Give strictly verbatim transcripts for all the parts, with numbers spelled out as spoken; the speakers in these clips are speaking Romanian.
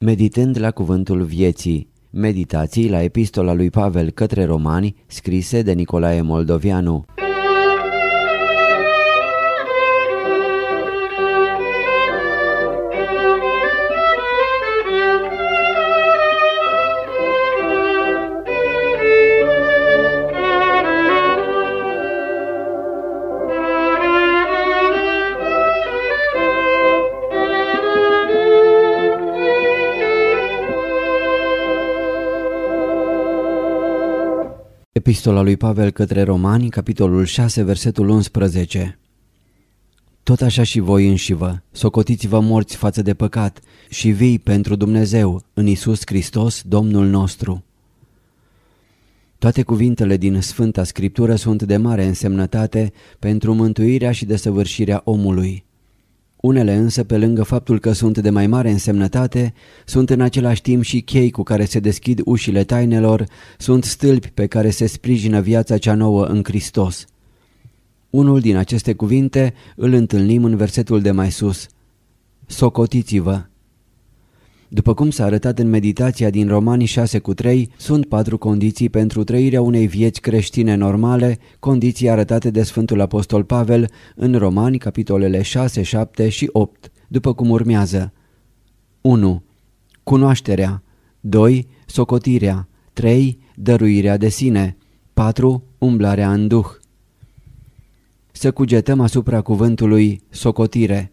Meditând la cuvântul vieții, meditații la epistola lui Pavel către Romani, scrise de Nicolae Moldovianu. Epistola lui Pavel către Romani, capitolul șase, versetul unsprezece. Tot așa și voi înșivă, socotiți-vă morți față de păcat și vii pentru Dumnezeu în Iisus Hristos, Domnul nostru. Toate cuvintele din Sfânta Scriptură sunt de mare însemnătate pentru mântuirea și desăvârșirea omului. Unele însă, pe lângă faptul că sunt de mai mare însemnătate, sunt în același timp și chei cu care se deschid ușile tainelor, sunt stâlpi pe care se sprijină viața cea nouă în Hristos. Unul din aceste cuvinte îl întâlnim în versetul de mai sus. Socotiți-vă. După cum s-a arătat în meditația din Romani șase cu trei, sunt patru condiții pentru trăirea unei vieți creștine normale, condiții arătate de Sfântul Apostol Pavel în Romani, capitolele șase, șapte și opt, după cum urmează. unu. Cunoașterea. doi. Socotirea. trei. Dăruirea de sine. patru. Umblarea în Duh. Să cugetăm asupra cuvântului socotire.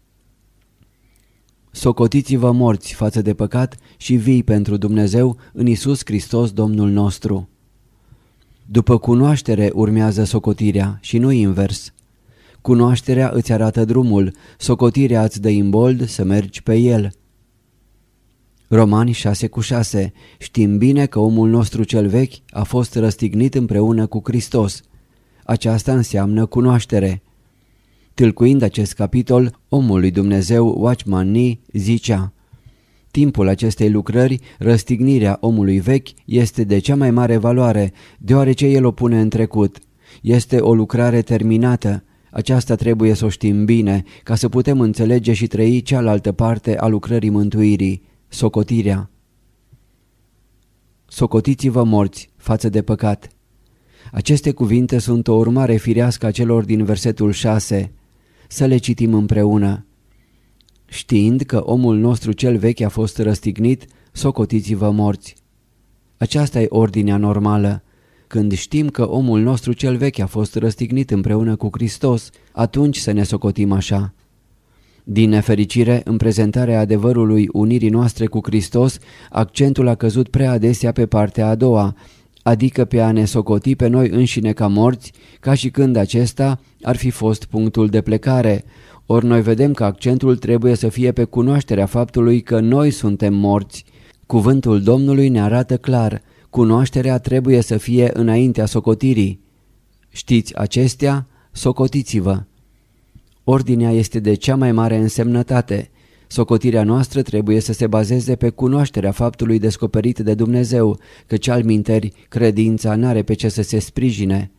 Socotiți-vă morți față de păcat și vii pentru Dumnezeu în Iisus Hristos, Domnul nostru. După cunoaștere urmează socotirea și nu invers. Cunoașterea îți arată drumul, socotirea îți dă imbold să mergi pe el. Romani șase cu șase. Știm bine că omul nostru cel vechi a fost răstignit împreună cu Hristos. Aceasta înseamnă cunoaștere. Tâlcuind acest capitol, omul lui Dumnezeu, Watchman Nee, zicea: timpul acestei lucrări, răstignirea omului vechi, este de cea mai mare valoare, deoarece el o pune în trecut. Este o lucrare terminată. Aceasta trebuie să o știm bine, ca să putem înțelege și trăi cealaltă parte a lucrării mântuirii, socotirea. Socotiți-vă morți față de păcat. Aceste cuvinte sunt o urmare firească a celor din versetul șase. Să le citim împreună. Știind că omul nostru cel vechi a fost răstignit, socotiți-vă morți. Aceasta e ordinea normală. Când știm că omul nostru cel vechi a fost răstignit împreună cu Hristos, atunci să ne socotim așa. Din nefericire, în prezentarea adevărului unirii noastre cu Hristos, accentul a căzut prea adesea pe partea a doua, adică pe a ne socoti pe noi înșine ca morți, ca și când acesta ar fi fost punctul de plecare. Ori noi vedem că accentul trebuie să fie pe cunoașterea faptului că noi suntem morți. Cuvântul Domnului ne arată clar, cunoașterea trebuie să fie înaintea socotirii. Știți acestea? Socotiți-vă. Ordinea este de cea mai mare însemnătate. Socotirea noastră trebuie să se bazeze pe cunoașterea faptului descoperit de Dumnezeu, căci altminteri credința n-are pe ce să se sprijine.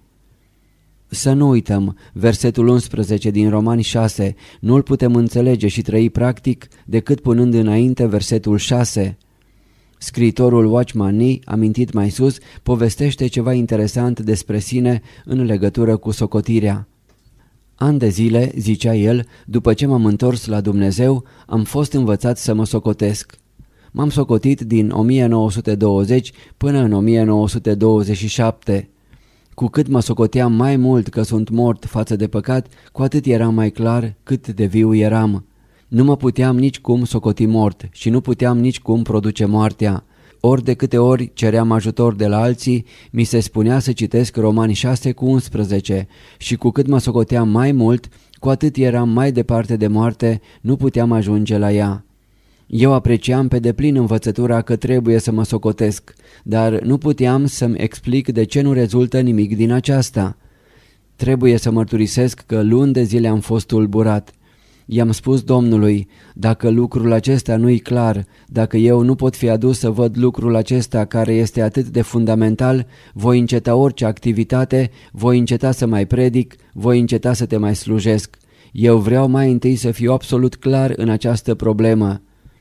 Să nu uităm, versetul unsprezece din Romani șase, nu-l putem înțelege și trăi practic decât punând înainte versetul șase. Scriitorul Watchman Nee, amintit mai sus, povestește ceva interesant despre sine în legătură cu socotirea. Ani de zile, zicea el, după ce m-am întors la Dumnezeu, am fost învățat să mă socotesc. M-am socotit din o mie nouă sute douăzeci până în o mie nouă sute douăzeci și șapte. Cu cât mă socoteam mai mult că sunt mort față de păcat, cu atât era mai clar cât de viu eram. Nu mă puteam nici cum socoti mort și nu puteam nici cum produce moartea. Ori de câte ori ceream ajutor de la alții, mi se spunea să citesc Romani șase cu unsprezece și cu cât mă socoteam mai mult, cu atât eram mai departe de moarte, nu puteam ajunge la ea. Eu apreciam pe deplin învățătura că trebuie să mă socotesc, dar nu puteam să-mi explic de ce nu rezultă nimic din aceasta. Trebuie să mărturisesc că luni de zile am fost tulburat. I-am spus Domnului, dacă lucrul acesta nu-i clar, dacă eu nu pot fi adus să văd lucrul acesta care este atât de fundamental, voi înceta orice activitate, voi înceta să mai predic, voi înceta să te mai slujesc. Eu vreau mai întâi să fiu absolut clar în această problemă.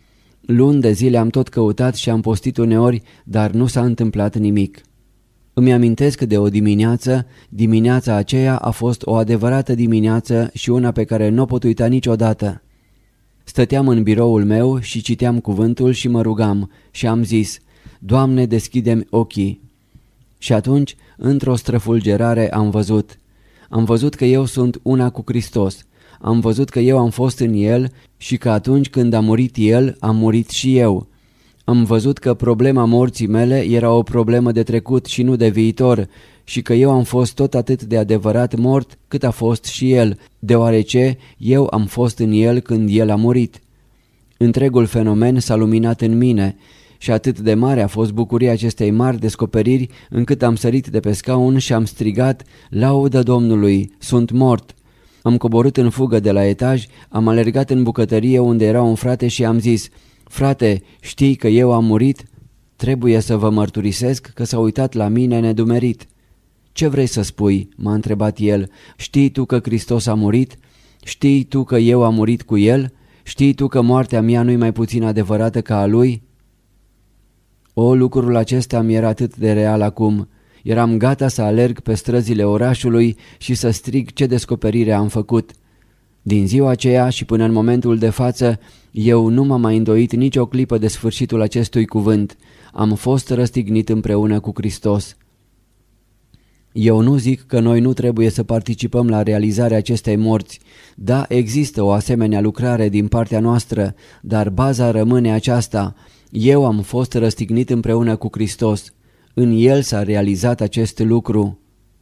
Luni de zile am tot căutat și am postit uneori, dar nu s-a întâmplat nimic. Îmi amintesc de o dimineață, dimineața aceea a fost o adevărată dimineață și una pe care nu o pot uita niciodată. Stăteam în biroul meu și citeam cuvântul și mă rugam și am zis: Doamne, deschide-mi ochii. Și atunci, într-o străfulgerare am văzut. Am văzut că eu sunt una cu Hristos. Am văzut că eu am fost în El și că atunci când a murit El, am murit și eu. Am văzut că problema morții mele era o problemă de trecut și nu de viitor și că eu am fost tot atât de adevărat mort cât a fost și El, deoarece eu am fost în El când El a murit. Întregul fenomen s-a luminat în mine și atât de mare a fost bucuria acestei mari descoperiri încât am sărit de pe scaun și am strigat: Laudă Domnului, sunt mort! Am coborât în fugă de la etaj, am alergat în bucătărie unde era un frate și am zis: Frate, știi că eu am murit? Trebuie să vă mărturisesc că s-a uitat la mine nedumerit. Ce vrei să spui? M-a întrebat el. Știi tu că Hristos a murit? Știi tu că eu am murit cu El? Știi tu că moartea mea nu-i mai puțin adevărată ca a Lui? O, lucrul acesta mi era atât de real acum. Eram gata să alerg pe străzile orașului și să strig ce descoperire am făcut. Din ziua aceea și până în momentul de față, eu nu m-am mai îndoit nicio clipă de sfârșitul acestui cuvânt. Am fost răstignit împreună cu Hristos. Eu nu zic că noi nu trebuie să participăm la realizarea acestei morți. Da, există o asemenea lucrare din partea noastră, dar baza rămâne aceasta: eu am fost răstignit împreună cu Hristos. În El s-a realizat acest lucru.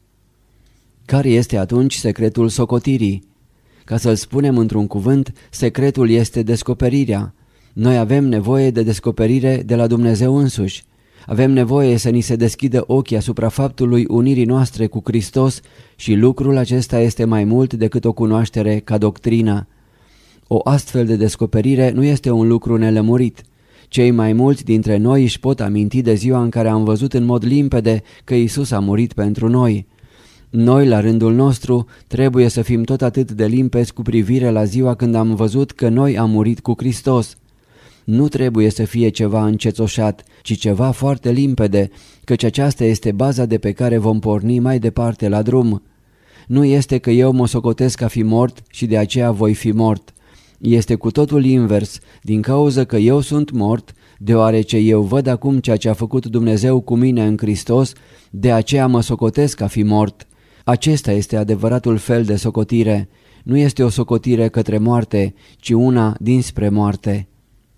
Care este atunci secretul socotirii? Ca să-l spunem într-un cuvânt, secretul este descoperirea. Noi avem nevoie de descoperire de la Dumnezeu însuși. Avem nevoie să ni se deschidă ochii asupra faptului unirii noastre cu Hristos și lucrul acesta este mai mult decât o cunoaștere ca doctrină. O astfel de descoperire nu este un lucru nelămurit. Cei mai mulți dintre noi își pot aminti de ziua în care am văzut în mod limpede că Iisus a murit pentru noi. Noi, la rândul nostru, trebuie să fim tot atât de limpezi cu privire la ziua când am văzut că noi am murit cu Hristos. Nu trebuie să fie ceva încețoșat, ci ceva foarte limpede, căci aceasta este baza de pe care vom porni mai departe la drum. Nu este că eu mă socotesc a fi mort și de aceea voi fi mort. Este cu totul invers, din cauza că eu sunt mort, deoarece eu văd acum ceea ce a făcut Dumnezeu cu mine în Hristos, de aceea mă socotesc a fi mort. Acesta este adevăratul fel de socotire. Nu este o socotire către moarte, ci una dinspre moarte.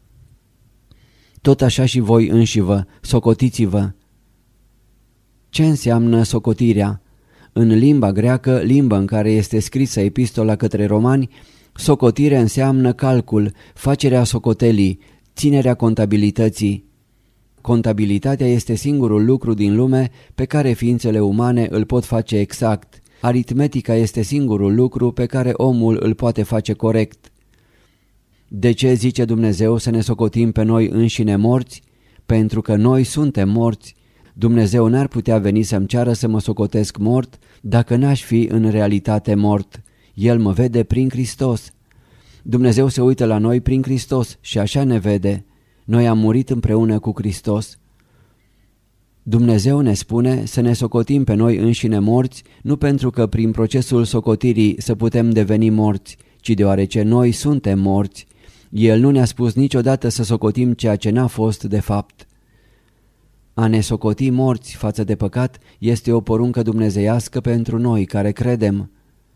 Tot așa și voi înșivă, socotiți-vă. Ce înseamnă socotirea? În limba greacă, limba în care este scrisă epistola către romani, socotire înseamnă calcul, facerea socotelii, ținerea contabilității. Contabilitatea este singurul lucru din lume pe care ființele umane îl pot face exact. Aritmetica este singurul lucru pe care omul îl poate face corect. De ce zice Dumnezeu să ne socotim pe noi înșine morți? Pentru că noi suntem morți. Dumnezeu n-ar putea veni să-mi ceară să mă socotesc mort dacă n-aș fi în realitate mort. El mă vede prin Hristos. Dumnezeu se uită la noi prin Hristos și așa ne vede. Noi am murit împreună cu Hristos. Dumnezeu ne spune să ne socotim pe noi înșine morți, nu pentru că prin procesul socotirii să putem deveni morți, ci deoarece noi suntem morți. El nu ne-a spus niciodată să socotim ceea ce n-a fost de fapt. A ne socoti morți față de păcat este o poruncă dumnezeiască pentru noi care credem.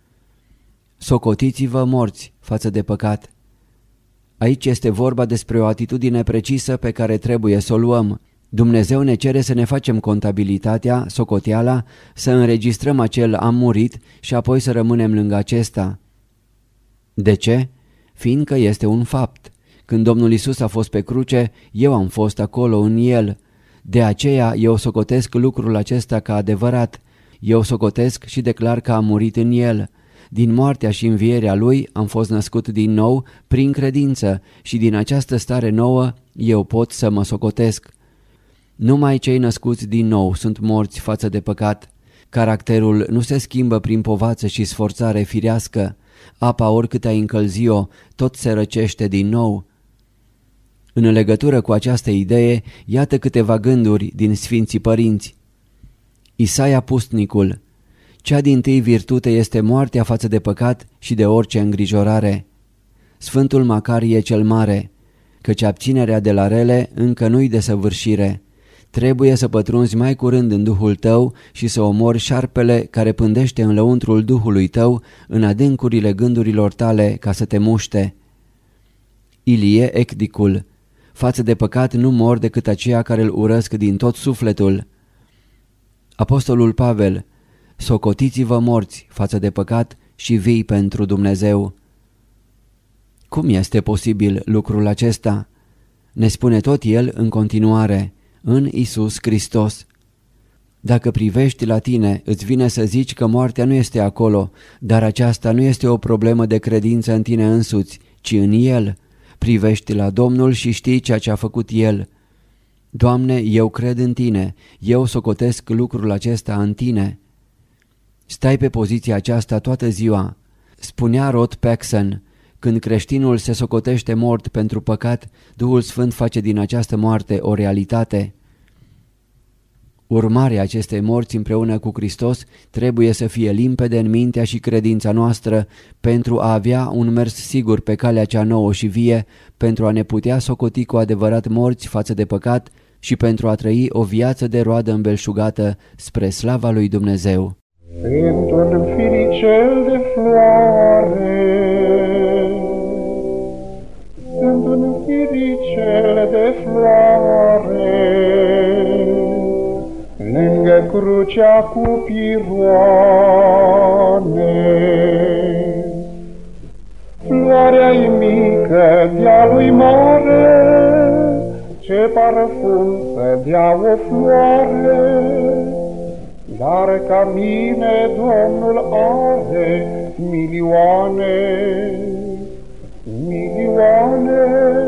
Socotiți-vă morți față de păcat. Aici este vorba despre o atitudine precisă pe care trebuie să o luăm. Dumnezeu ne cere să ne facem contabilitatea, socoteala, să înregistrăm acel am murit și apoi să rămânem lângă acesta. De ce? Fiindcă este un fapt. Când Domnul Iisus a fost pe cruce, eu am fost acolo în El. De aceea eu socotesc lucrul acesta ca adevărat. Eu socotesc și declar că am murit în El. Din moartea și învierea Lui am fost născut din nou prin credință și din această stare nouă eu pot să mă socotesc. Numai cei născuți din nou sunt morți față de păcat. Caracterul nu se schimbă prin povață și sforțare firească. Apa, oricât ai încălzi-o, tot se răcește din nou. În legătură cu această idee, iată câteva gânduri din Sfinții Părinți. Isaia Pustnicul: cea dintâi virtute este moartea față de păcat și de orice îngrijorare. Sfântul Macarie cel Mare: căci abținerea de la rele încă nu-i de săvârșire. Trebuie să pătrunzi mai curând în Duhul tău și să omori șarpele care pândește în lăuntrul Duhului tău, în adâncurile gândurilor tale, ca să te muște. Ilie Ecdicul: față de păcat nu mor decât aceia care îl urăsc din tot sufletul. Apostolul Pavel: socotiți-vă morți față de păcat și vii pentru Dumnezeu. Cum este posibil lucrul acesta? Ne spune tot el în continuare: în Iisus Hristos. Dacă privești la tine, îți vine să zici că moartea nu este acolo, dar aceasta nu este o problemă de credință în tine însuți, ci în El. Privești la Domnul și știi ceea ce a făcut El. Doamne, eu cred în Tine, eu socotesc lucrul acesta în Tine. Stai pe poziția aceasta toată ziua. Spunea Rod Paxson: când creștinul se socotește mort pentru păcat, Duhul Sfânt face din această moarte o realitate. Urmarea acestei morți împreună cu Hristos trebuie să fie limpede în mintea și credința noastră pentru a avea un mers sigur pe calea cea nouă și vie, pentru a ne putea socoti cu adevărat morți față de păcat și pentru a trăi o viață de roadă îmbelșugată spre slava lui Dumnezeu. Într-un firicel de floare, într-un firicel de floare, lângă crucea cu piroane. Floarea-i mică, dealul-i mare, ce parfum să dea o floare, dar ca mine Domnul are milioane, milioane.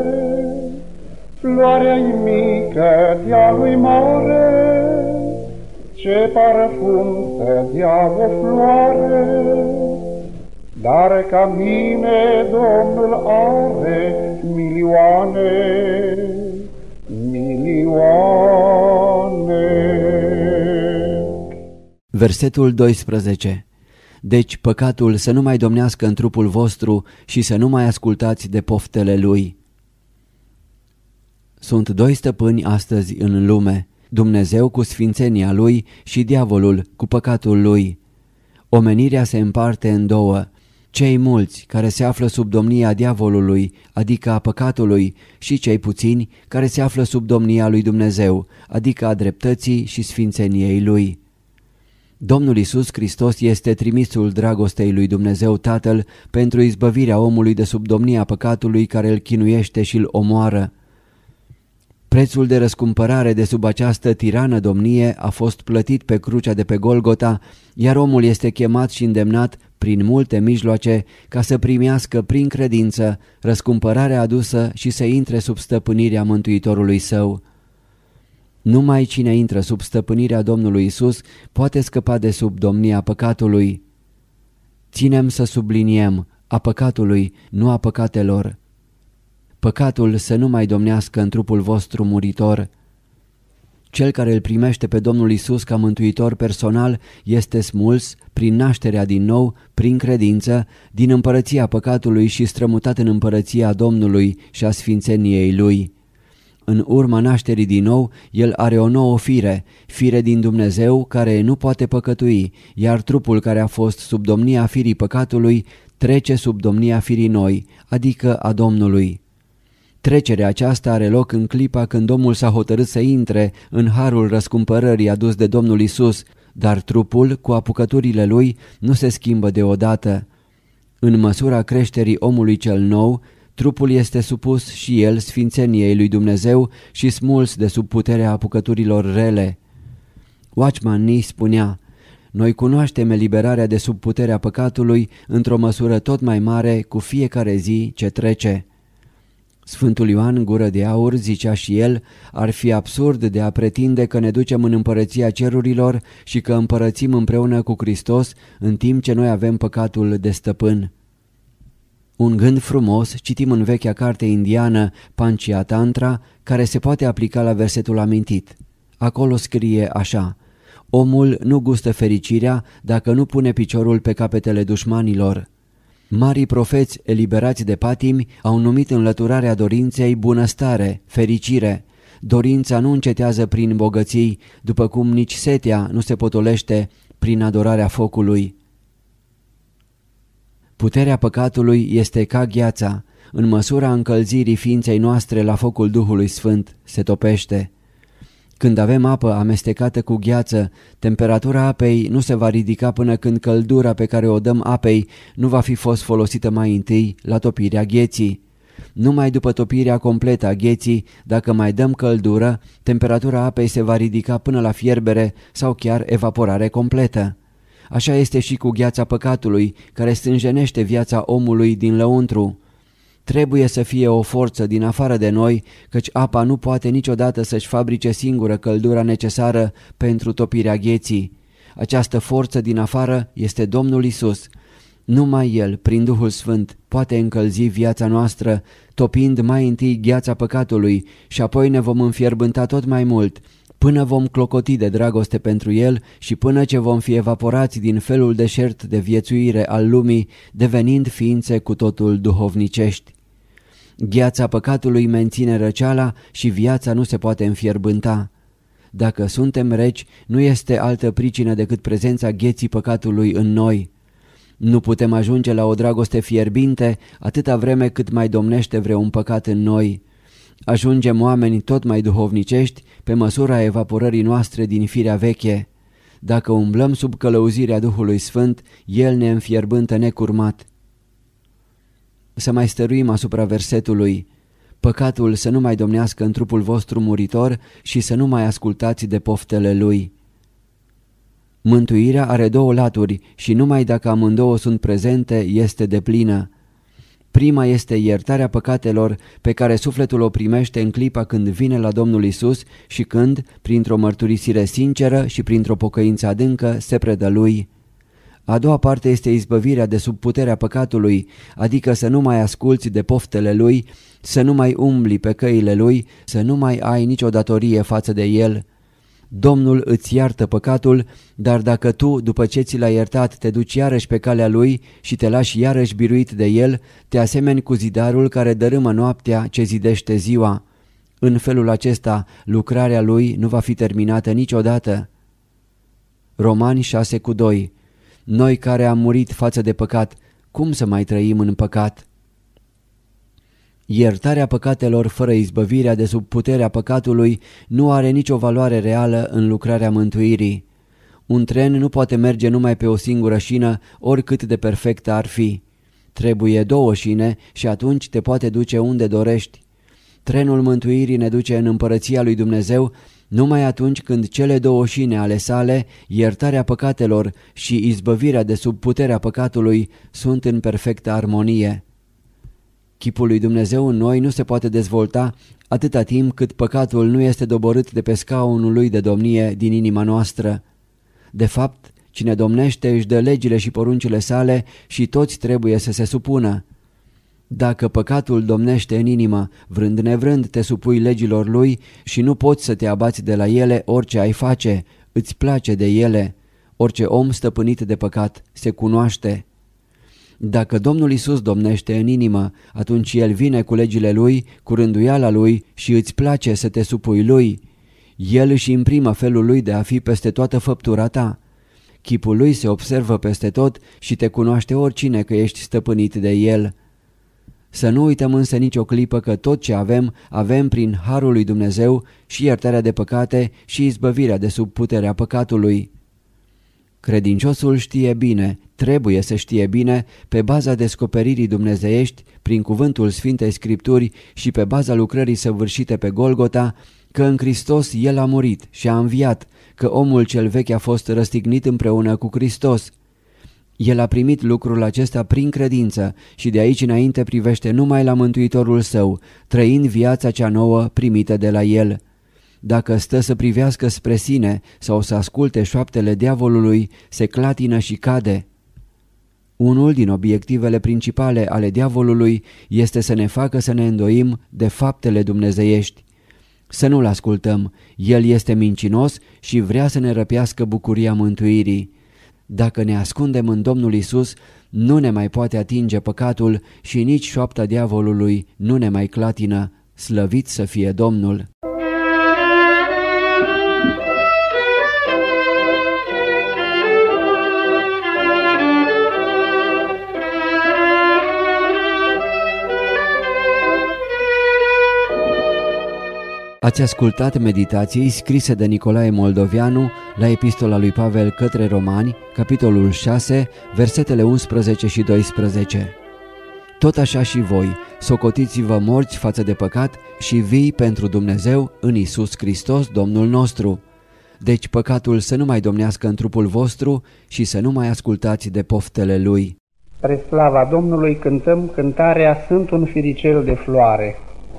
Floarea-i mică, dealul-i mare, ce parfum să dea o floare, dar ca mine Domnul are milioane, milioane. Versetul doisprezece. Deci păcatul să nu mai domnească în trupul vostru și să nu mai ascultați de poftele lui. Sunt doi stăpâni astăzi în lume: Dumnezeu cu sfințenia lui și diavolul cu păcatul lui. Omenirea se împarte în două: cei mulți care se află sub domnia diavolului, adică a păcatului, și cei puțini care se află sub domnia lui Dumnezeu, adică a dreptății și sfințeniei lui. Domnul Iisus Hristos este trimisul dragostei lui Dumnezeu Tatăl pentru izbăvirea omului de sub domnia păcatului care îl chinuiește și îl omoară. Prețul de răscumpărare de sub această tirană domnie a fost plătit pe crucea de pe Golgota, iar omul este chemat și îndemnat prin multe mijloace ca să primească prin credință răscumpărarea adusă și să intre sub stăpânirea Mântuitorului său. Numai cine intră sub stăpânirea Domnului Isus poate scăpa de sub domnia păcatului. Ținem să subliniem: a păcatului, nu a păcatelor. Păcatul să nu mai domnească în trupul vostru muritor. Cel care îl primește pe Domnul Isus ca mântuitor personal este smuls prin nașterea din nou, prin credință, din împărăția păcatului și strămutat în împărăția Domnului și a sfințeniei Lui. În urma nașterii din nou, el are o nouă fire, fire din Dumnezeu care nu poate păcătui, iar trupul care a fost sub domnia firii păcatului trece sub domnia firii noi, adică a Domnului. Trecerea aceasta are loc în clipa când omul s-a hotărât să intre în harul răscumpărării adus de Domnul Isus, dar trupul, cu apucăturile lui, nu se schimbă deodată. În măsura creșterii omului cel nou, trupul este supus și el sfințeniei lui Dumnezeu și smuls de sub puterea apucăturilor rele. Watchman Nee spunea: noi cunoaștem eliberarea de sub puterea păcatului într-o măsură tot mai mare cu fiecare zi ce trece. Sfântul Ioan Gură de Aur zicea și el: ar fi absurd de a pretinde că ne ducem în împărăția cerurilor și că împărățim împreună cu Hristos în timp ce noi avem păcatul de stăpân. Un gând frumos citim în vechea carte indiană Panchatantra, care se poate aplica la versetul amintit. Acolo scrie așa: omul nu gustă fericirea dacă nu pune piciorul pe capetele dușmanilor. Marii profeți eliberați de patimi au numit înlăturarea dorinței bunăstare, fericire. Dorința nu încetează prin bogății, după cum nici setea nu se potolește prin adorarea focului. Puterea păcatului este ca gheața, în măsura încălzirii ființei noastre la focul Duhului Sfânt se topește. Când avem apă amestecată cu gheață, temperatura apei nu se va ridica până când căldura pe care o dăm apei nu va fi fost folosită mai întâi la topirea gheții. Numai după topirea completă a gheții, dacă mai dăm căldură, temperatura apei se va ridica până la fierbere sau chiar evaporare completă. Așa este și cu gheața păcatului, care stânjenește viața omului din lăuntru. Trebuie să fie o forță din afară de noi, căci apa nu poate niciodată să-și fabrice singură căldura necesară pentru topirea gheții. Această forță din afară este Domnul Isus. Numai El, prin Duhul Sfânt, poate încălzi viața noastră, topind mai întâi gheața păcatului și apoi ne vom înfierbânta tot mai mult, până vom clocoti de dragoste pentru El și până ce vom fi evaporați din felul deșert de viețuire al lumii, devenind ființe cu totul duhovnicești. Gheața păcatului menține răceala și viața nu se poate înfierbânta. Dacă suntem reci, nu este altă pricină decât prezența gheții păcatului în noi. Nu putem ajunge la o dragoste fierbinte atâta vreme cât mai domnește vreun păcat în noi. Ajungem oameni tot mai duhovnicești pe măsura evaporării noastre din firea veche. Dacă umblăm sub călăuzirea Duhului Sfânt, El ne înfierbântă necurmat. Să mai stăruim asupra versetului: păcatul să nu mai domnească în trupul vostru muritor și să nu mai ascultați de poftele lui. Mântuirea are două laturi și numai dacă amândouă sunt prezente este deplină. Prima este iertarea păcatelor pe care sufletul o primește în clipa când vine la Domnul Isus și când, printr-o mărturisire sinceră și printr-o pocăință adâncă, se predă Lui. A doua parte este izbăvirea de sub puterea păcatului, adică să nu mai asculți de poftele lui, să nu mai umbli pe căile lui, să nu mai ai nicio datorie față de el. Domnul îți iartă păcatul, dar dacă tu, după ce ți l-a iertat, te duci iarăși pe calea lui și te lași iarăși biruit de el, te asemeni cu zidarul care dărâmă noaptea ce zidește ziua. În felul acesta, lucrarea lui nu va fi terminată niciodată. Romani șase cu doi. Noi care am murit față de păcat, cum să mai trăim în păcat? Iertarea păcatelor fără izbăvirea de sub puterea păcatului nu are nicio valoare reală în lucrarea mântuirii. Un tren nu poate merge numai pe o singură șină, oricât de perfectă ar fi. Trebuie două șine și atunci te poate duce unde dorești. Trenul mântuirii ne duce în împărăția lui Dumnezeu numai atunci când cele două șine ale sale, iertarea păcatelor și izbăvirea de sub puterea păcatului, sunt în perfectă armonie. Chipul lui Dumnezeu în noi nu se poate dezvolta atâta timp cât păcatul nu este doborât de pe scaunul lui de domnie din inima noastră. De fapt, cine domnește își dă legile și poruncile sale și toți trebuie să se supună. Dacă păcatul domnește în inimă, vrând nevrând te supui legilor lui și nu poți să te abați de la ele orice ai face, îți place de ele. Orice om stăpânit de păcat se cunoaște. Dacă Domnul Isus domnește în inimă, atunci El vine cu legile Lui, cu rânduiala Lui și îți place să te supui Lui. El își imprimă felul Lui de a fi peste toată făptura ta. Chipul Lui se observă peste tot și te cunoaște oricine că ești stăpânit de El. Să nu uităm însă nicio clipă că tot ce avem, avem prin harul lui Dumnezeu și iertarea de păcate și izbăvirea de sub puterea păcatului. Credinciosul știe bine, trebuie să știe bine, pe baza descoperirii dumnezeiești, prin cuvântul Sfintei Scripturi și pe baza lucrării săvârșite pe Golgota, că în Hristos El a murit și a înviat, că omul cel vechi a fost răstignit împreună cu Hristos. El a primit lucrul acesta prin credință și de aici înainte privește numai la Mântuitorul său, trăind viața cea nouă primită de la El. Dacă stă să privească spre sine sau să asculte șoaptele diavolului, se clatină și cade. Unul din obiectivele principale ale diavolului este să ne facă să ne îndoim de faptele dumnezeiești. Să nu-l ascultăm, el este mincinos și vrea să ne răpească bucuria mântuirii. Dacă ne ascundem în Domnul Isus, nu ne mai poate atinge păcatul și nici șoapta diavolului nu ne mai clatină, slăvit să fie Domnul. Ați ascultat meditații scrise de Nicolae Moldovianu la epistola lui Pavel către Romani, capitolul șase, versetele unsprezece și doisprezece. Tot așa și voi, socotiți-vă morți față de păcat și vii pentru Dumnezeu în Iisus Hristos, Domnul nostru. Deci păcatul să nu mai domnească în trupul vostru și să nu mai ascultați de poftele lui. Spre slava Domnului cântăm cântarea Sunt un firicel de floare.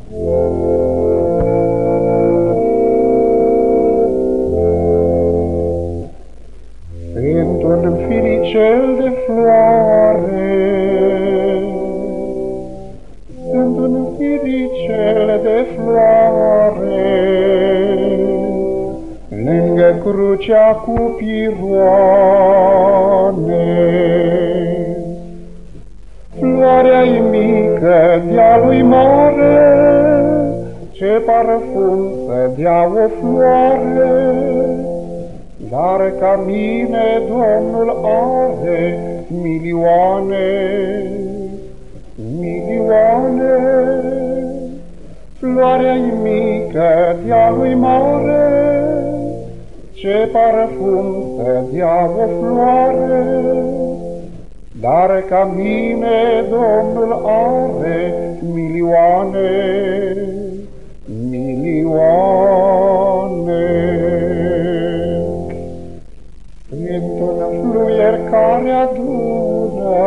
Sunt un firicel de floare, sunt un firicel de floare, lângă crucea cu piroane. Floarea-i mică, dealul-i mare, ce parfum să dea o floare, dar ca mine Domnul are milioane, milioane. Floarea-i mică, dealul-i mare, ce parfum să dea o floare, dar ca mine Domnul are milioane, milioane. Sunt un fluier care adună,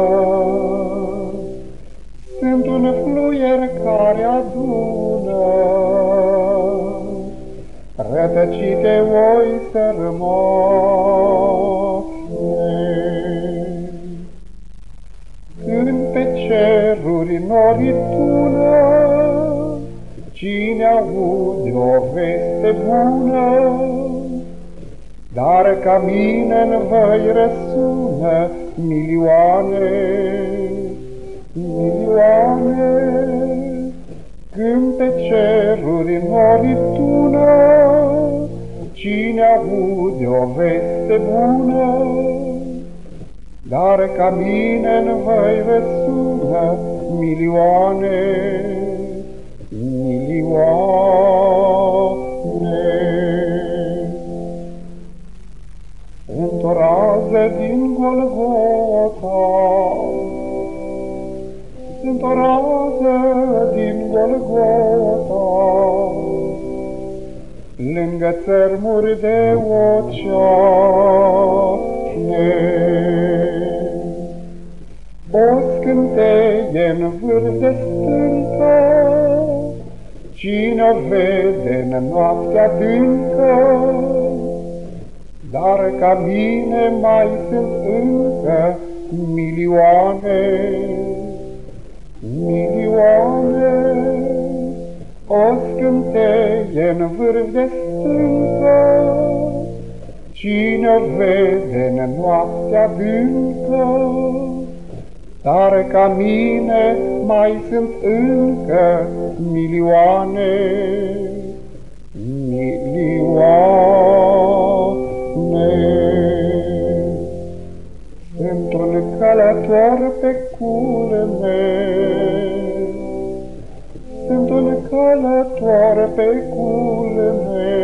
sunt un fluier care adună rătăcite oi sărmane. Când pe ceruri norii tună, cine aude o veste bună, dar ca mine-n văi răsună milioane, milioane. Când pe ceruri norii tună, cine aude o veste bună, dar ca mine-n văi răsună milioane, milioane. Într-o rază din Golgota, într-o rază din Golgota, lângă țărmuri de oceane, o scânteie-n vârf de stâncă, cine o vede-n noaptea adâncă, dar ca mine mai sunt încă milioane, milioane. O scânteie-n vârf de stâncă, cine o vede-n noaptea adâncă, dar ca mine mai sunt încă milioane, milioane. Sunt un călător pe culme, sunt un călător pe culme,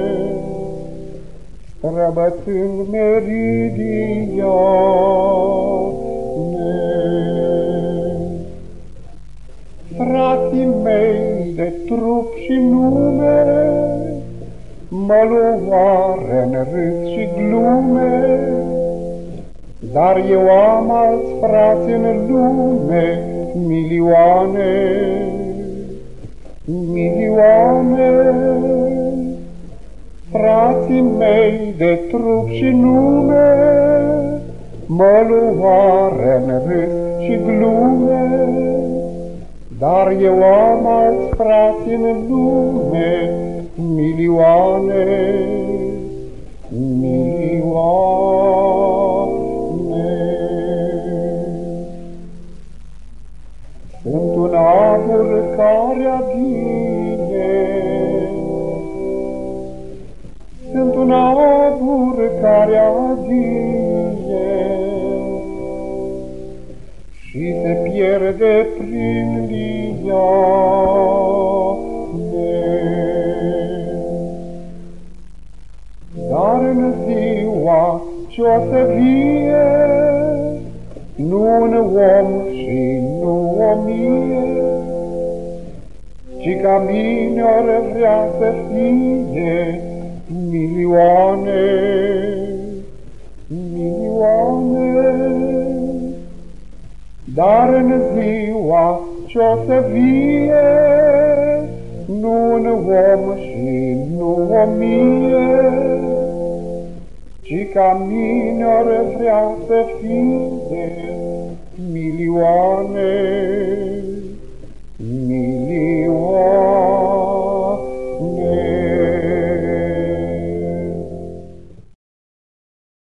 străbătând meridiane. Frații mei de trup și nume mă luară-n râs și glume, dar eu am alți frați în lume milioane, milioane. Frații mei de trup și nume mă luară-n râs și glume, dar eu am alți frați în lume, milioane, milioane. Sunt un abur care adine, sunt un abur care adine și se pierde prin liane. Dar în ziua ce-o să vie, nu un om și nu o mie, ci ca mine or vrea să fie milioane, milioane. Dar în ziua ce-o să vie, nu un om și nu o mie, ci ca mine or vrea să fie milioane.